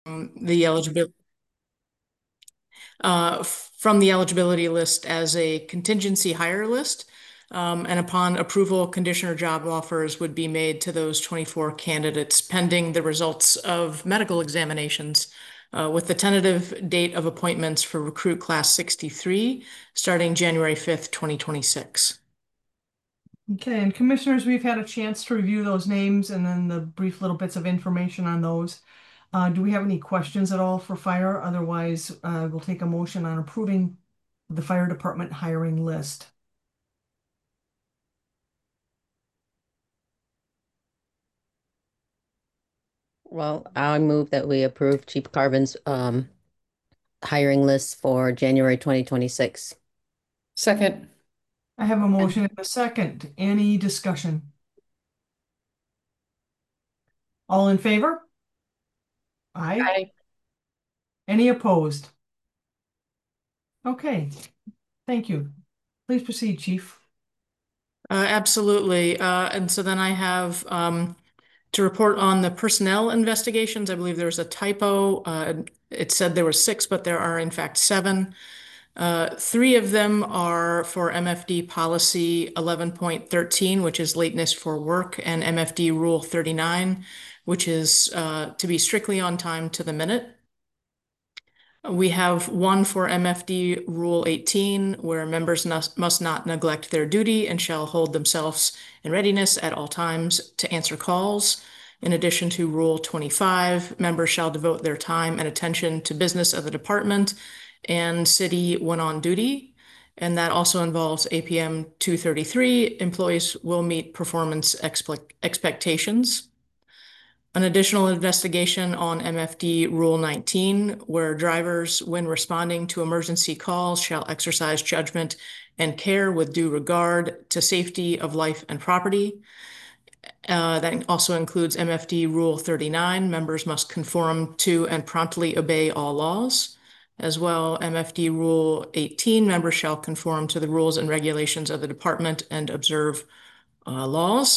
the eligibility from the eligibility list as a contingency hire list. And upon approval, conditioner job offers would be made to those 24 candidates pending the results of medical examinations, with the tentative date of appointments for recruit class 63 starting January 5th, 2026. Okay, and commissioners, we've had a chance to review those names and then the brief little bits of information on those. Do we have any questions at all for fire? Otherwise, we'll take a motion on approving the fire department hiring list. Well, I move that we approve Chief Carvin's hiring list for January 2026. Second. I have a motion and a second. Any discussion? All in favor? Aye. Aye. Any opposed? Okay, thank you. Please proceed, Chief. Absolutely. And so then I have to report on the personnel investigations. I believe there was a typo. It said there were six, but there are in fact seven. Three of them are for MFD policy 11.13, which is lateness for work, and MFD rule 39, which is to be strictly on time to the minute. We have one for MFD Rule 18, where members must not neglect their duty and shall hold themselves in readiness at all times to answer calls. In addition to Rule 25, members shall devote their time and attention to business of the department and city when on duty. And that also involves APM 233. Employees will meet performance expectations. An additional investigation on MFD Rule 19, where drivers, when responding to emergency calls, shall exercise judgment and care with due regard to safety of life and property. That also includes MFD Rule 39. Members must conform to and promptly obey all laws. As well, MFD Rule 18, members shall conform to the rules and regulations of the department and observe all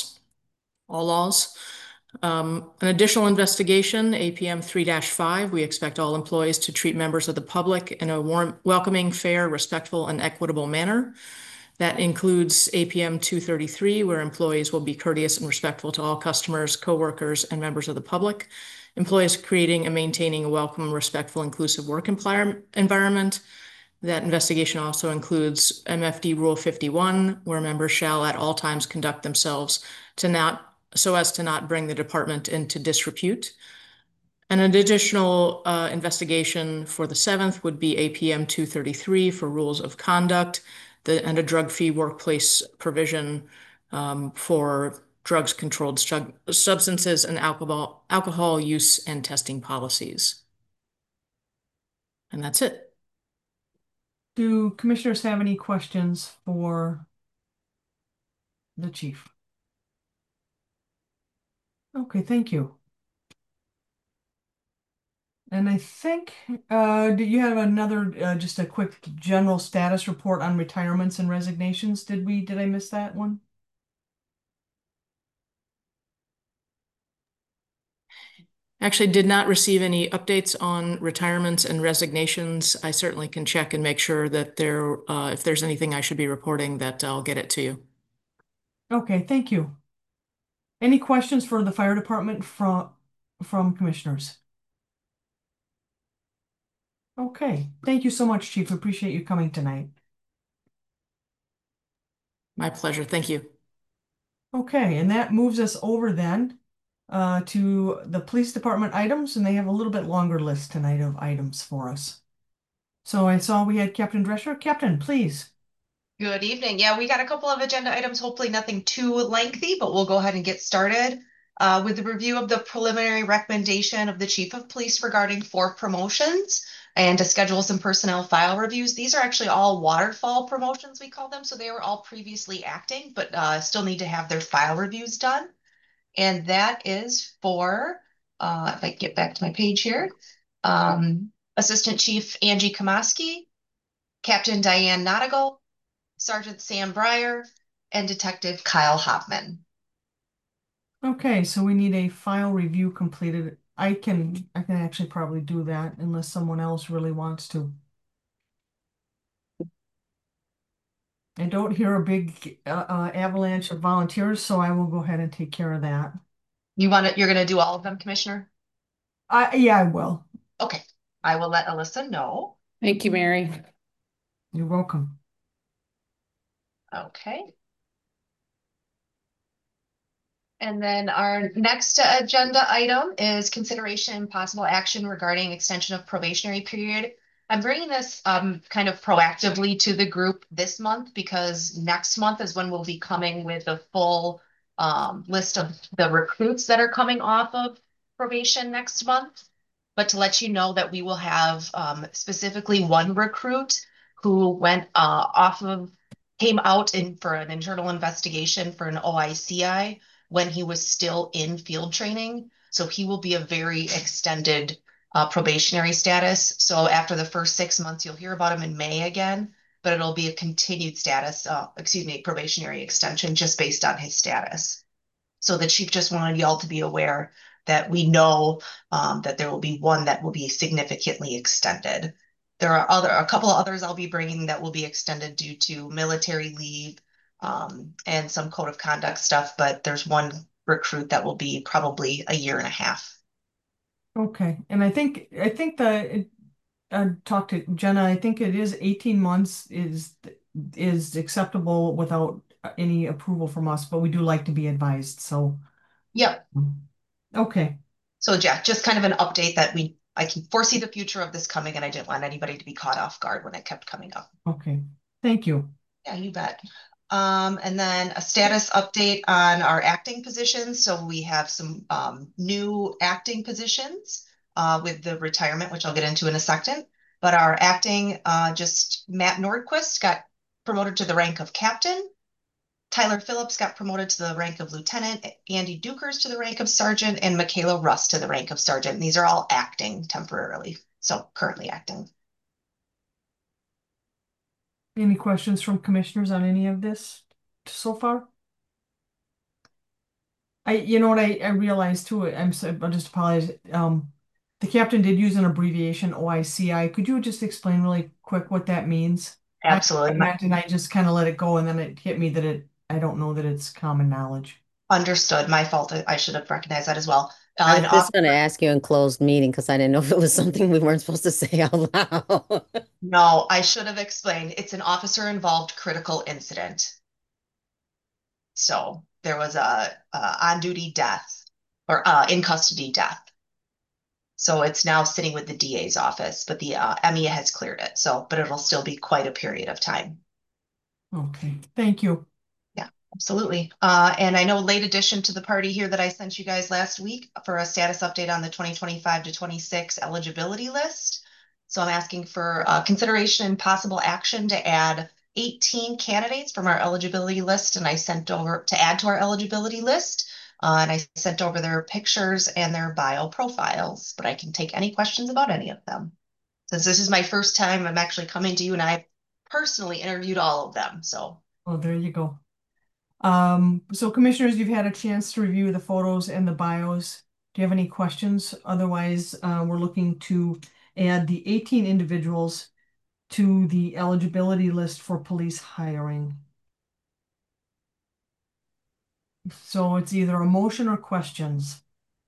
laws. An additional investigation, APM 3-5, we expect all employees to treat members of the public in a warm, welcoming, fair, respectful, and equitable manner. That includes APM 233, where employees will be courteous and respectful to all customers, coworkers, and members of the public. Employees creating and maintaining a welcome, respectful, inclusive work environment. That investigation also includes MFD Rule 51, where members shall at all times conduct themselves so as to not bring the department into disrepute. And an additional investigation for the 7th would be APM 233 for rules of conduct and a drug-free workplace provision for drugs, controlled substances, and alcohol use and testing policies. And that's it. Do commissioners have any questions for the chief? Okay, thank you. And I think, do you have another, just a quick general status report on retirements and resignations? Did I miss that one? Actually, did not receive any updates on retirements and resignations. I certainly can check and make sure that if there's anything I should be reporting, that I'll get it to you. Okay, thank you. Any questions for the fire department from commissioners? Okay, thank you so much, Chief. Appreciate you coming tonight. My pleasure. Thank you. Okay, and that moves us over then to the police department items, and they have a little bit longer list tonight of items for us. So I saw we had Captain Drescher. Captain, please. Good evening. Yeah, we got a couple of agenda items, hopefully nothing too lengthy, but we'll go ahead and get started with the review of the preliminary recommendation of the Chief of Police regarding 4 promotions and to schedule some personnel file reviews. These are actually all waterfall promotions, we call them. So they were all previously acting, but still need to have their file reviews done. And that is for, if I get back to my page here, Assistant Chief Angie Kamaski, Captain Diane Nottigal, Sergeant Sam Breyer, and Detective Kyle Hoffman. Okay, so we need a file review completed I can actually probably do that unless someone else really wants to. I don't hear a big avalanche of volunteers, so I will go ahead and take care of that. You're gonna do all of them, Commissioner? Yeah, I will. Okay, I will let Alyssa know. Thank you, Mary. You're welcome. Okay. And then our next agenda item is consideration and possible action regarding extension of probationary period. I'm bringing this kind of proactively to the group this month because next month is when we'll be coming with a full list of the recruits that are coming off of probation next month. But to let you know that we will have specifically one recruit who went came out for an internal investigation for an OICI when he was still in field training. So he will be a very extended probationary status. So after the first 6 months, you'll hear about him in May again, but it'll be a continued status, probationary extension just based on his status. So the chief just wanted y'all to be aware that we know that there will be one that will be significantly extended. There are a couple of others I'll be bringing that will be extended due to military leave and some code of conduct stuff, but there's one recruit that will be probably a year and a half. Okay, and I think I talked to Jenna. I think it is 18 months is acceptable without any approval from us, but we do like to be advised. So, Yep. okay. So yeah, just kind of an update that I can foresee the future of this coming, and I didn't want anybody to be caught off guard when it kept coming up. Okay. Thank you. Yeah, you bet. And then a status update on our acting positions. So we have some new acting positions with the retirement, which I'll get into in a second. But our acting, just Matt Nordquist got promoted to the rank of captain. Tyler Phillips got promoted to the rank of lieutenant. Andy Dukers to the rank of sergeant, and Michaela Russ to the rank of sergeant. And these are all acting temporarily, so currently acting. Any questions from commissioners on any of this so far? You know what I realized too, I'll just apologize. The captain did use an abbreviation OICI. Could you just explain really quick what that means? Absolutely. I imagine I just kind of let it go and then it hit me that I don't know that it's common knowledge. Understood. My fault. I should have recognized that as well. I An was just going to ask you in closed meeting because I didn't know if it was something we weren't supposed to say out loud. No, I should have explained. It's an officer involved critical incident. So there was a on duty death or in custody death. So it's now sitting with the DA's office, but the EMEA has cleared it. So, but it'll still be quite a period of time. Okay, thank you. Yeah, absolutely. And I know late addition to the party here that I sent you guys last week for a status update on the 2025 to 26 eligibility list. So I'm asking for consideration and possible action to add 18 candidates from our eligibility list, and I sent over to add to our eligibility list. And I sent over their pictures and their bio profiles, but I can take any questions about any of them. Since this is my first time, I'm actually coming to you, and I personally interviewed all of them. So, Oh, there you go. So commissioners, you've had a chance to review the photos and the bios. Do you have any questions? Otherwise, we're looking to add the 18 individuals to the eligibility list for police hiring. So it's either a motion or questions.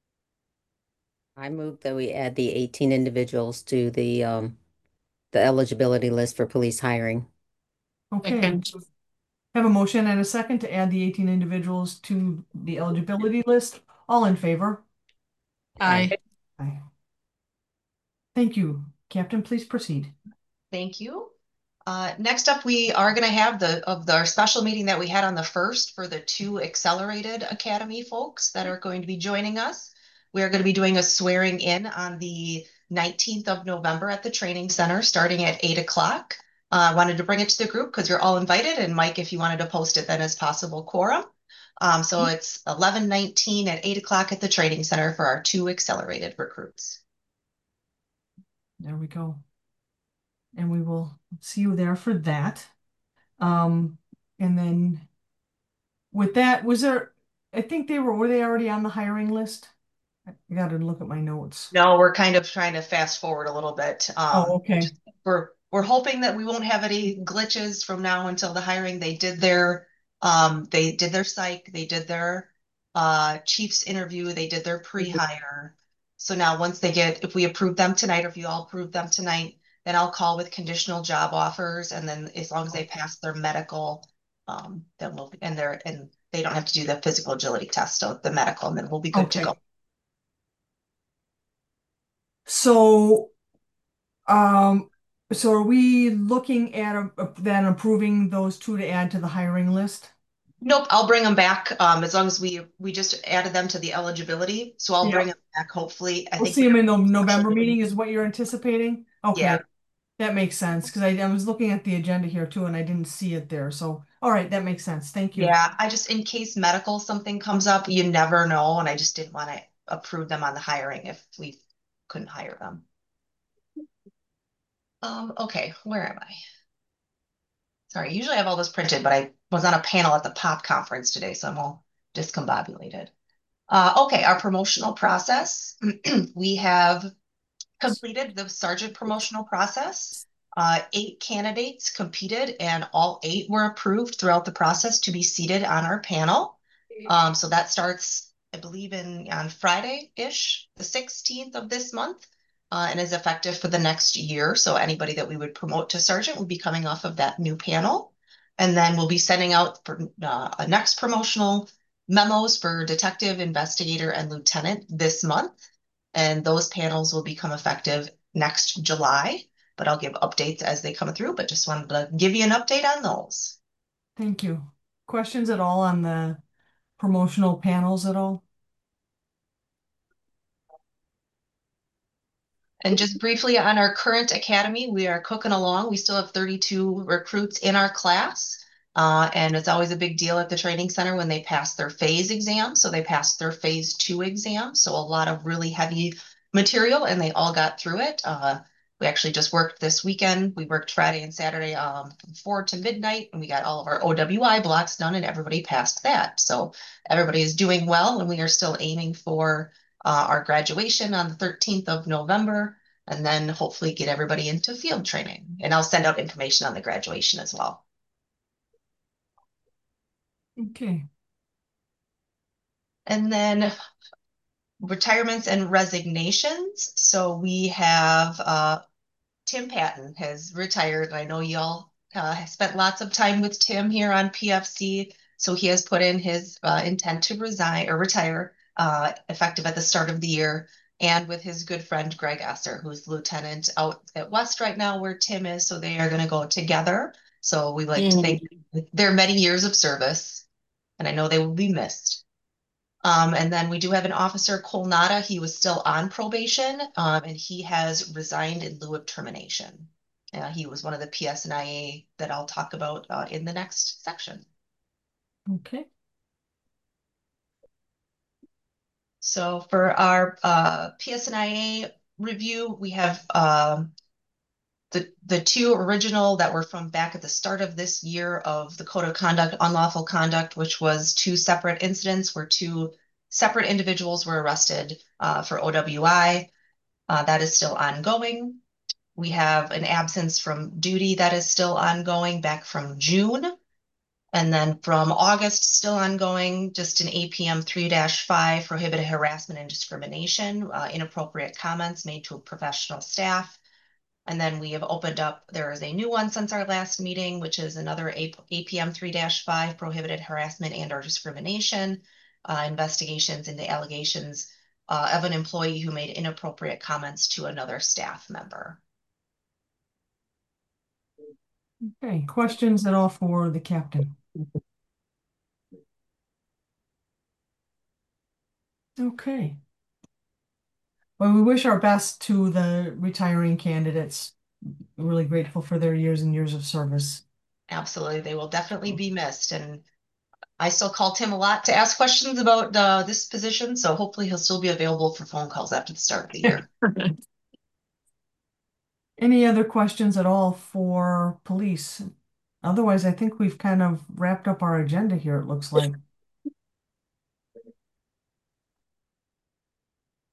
I move that we add the 18 individuals to the eligibility list for police hiring. Okay. Second. Have a motion and a second to add the 18 individuals to the eligibility list. All in favor? Aye. Aye. Thank you. Captain, please proceed. thank you. Next up, we are going to have our special meeting that we had on the 1st for the 2 Accelerated Academy folks that are going to be joining us. We are going to be doing a swearing in on the 19th of November at the training center starting at 8 o'clock. I wanted to bring it to the group because you're all invited, and Mike, if you wanted to post it then as possible quorum. So it's 11/19 at 8 o'clock at the training center for our 2 accelerated recruits. There we go. And we will see you there for that. And then with that, I think were they already on the hiring list? I gotta look at my notes. No, we're kind of trying to fast forward a little bit. Oh, okay. We're hoping that we won't have any glitches from now until the hiring. They did their psych, they did their chief's interview, they did their pre-hire. So now once if we approve them tonight, or if you all approve them tonight, then I'll call with conditional job offers, and then as long as they pass their medical, then and they don't have to do the physical agility test, so the medical, and then we'll be good to Okay. go. So, um, so are we looking at then approving those two to add to the hiring list? Nope, I'll bring them back, as long as we just added them to the eligibility, so I'll bring Yep. them back, hopefully. I We'll think see them in the actually, November meeting is what you're anticipating? yeah, Okay, that makes sense, because I was looking at the agenda here too, and I didn't see it there, so, all right, that makes sense, thank you. yeah, I just, in case medical something comes up, you never know, and I just didn't want to approve them on the hiring if we couldn't hire them. Okay, where am I? Sorry, usually I have all this printed, but I was on a panel at the POP conference today, so I'm all discombobulated. Okay, our promotional process. We have completed the sergeant promotional process. 8 candidates competed, and all 8 were approved throughout the process to be seated on our panel. So that starts, I believe, on Friday-ish, the 16th of this month, and is effective for the next year. So anybody that we would promote to sergeant would be coming off of that new panel. And then we'll be sending out a next promotional memos for detective, investigator, and lieutenant this month. And those panels will become effective next July, but I'll give updates as they come through, but just wanted to give you an update on those. Thank you. Questions at all on the promotional panels at all? And just briefly on our current academy, we are cooking along. We still have 32 recruits in our class. And it's always a big deal at the training center when they pass their phase exam. So they passed their phase 2 exam. So a lot of really heavy material, and they all got through it. We actually just worked this weekend. We worked Friday and Saturday from 4 to midnight, and we got all of our OWI blocks done, and everybody passed that. So everybody is doing well, and we are still aiming for our graduation on the 13th of November, and then hopefully get everybody into field training. And I'll send out information on the graduation as well. Okay. And then retirements and resignations. So we have Tim Patton has retired. I know y'all spent lots of time with Tim here on PFC. So he has put in his intent to resign or retire effective at the start of the year, and with his good friend Greg Esser, who's lieutenant out at West right now where Tim is. So they are going to go together. So we like to thank their many years of service, and I know they will be missed. And then we do have an officer, Cole Nada. He was still on probation, and he has resigned in lieu of termination. He was one of the PSNIA that I'll talk about in the next section. Okay. So for our PSNIA review, we have the 2 original that were from back at the start of this year of the Code of Conduct, unlawful conduct, which was 2 separate incidents where 2 separate individuals were arrested for OWI. That is still ongoing. We have an absence from duty that is still ongoing back from June. And then from August, still ongoing, just an APM 3-5, prohibited harassment and discrimination, inappropriate comments made to professional staff. And then we have opened up, there is a new one since our last meeting, which is another APM 3-5, prohibited harassment and or discrimination, investigations into allegations of an employee who made inappropriate comments to another staff member. Okay, questions at all for the captain? Okay. Well, we wish our best to the retiring candidates. We're really grateful for their years and years of service. Absolutely, they will definitely be missed. And I still call Tim a lot to ask questions about this position, so hopefully he'll still be available for phone calls after the start of the year. Any other questions at all for police? Otherwise, I think we've kind of wrapped up our agenda here, it looks like.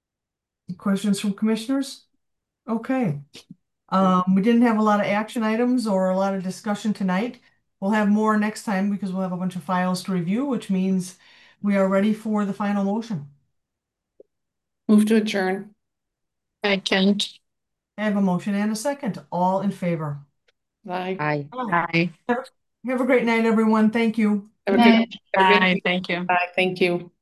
Questions from commissioners? Okay. We didn't have a lot of action items or a lot of discussion tonight. We'll have more next time because we'll have a bunch of files to review, which means we are ready for the final motion. Move to adjourn. Second. I have a motion and a second. All in favor? Bye. Aye. Aye. Have a great night, everyone. Thank you. Have a good. Aye, thank you. Bye. Thank you.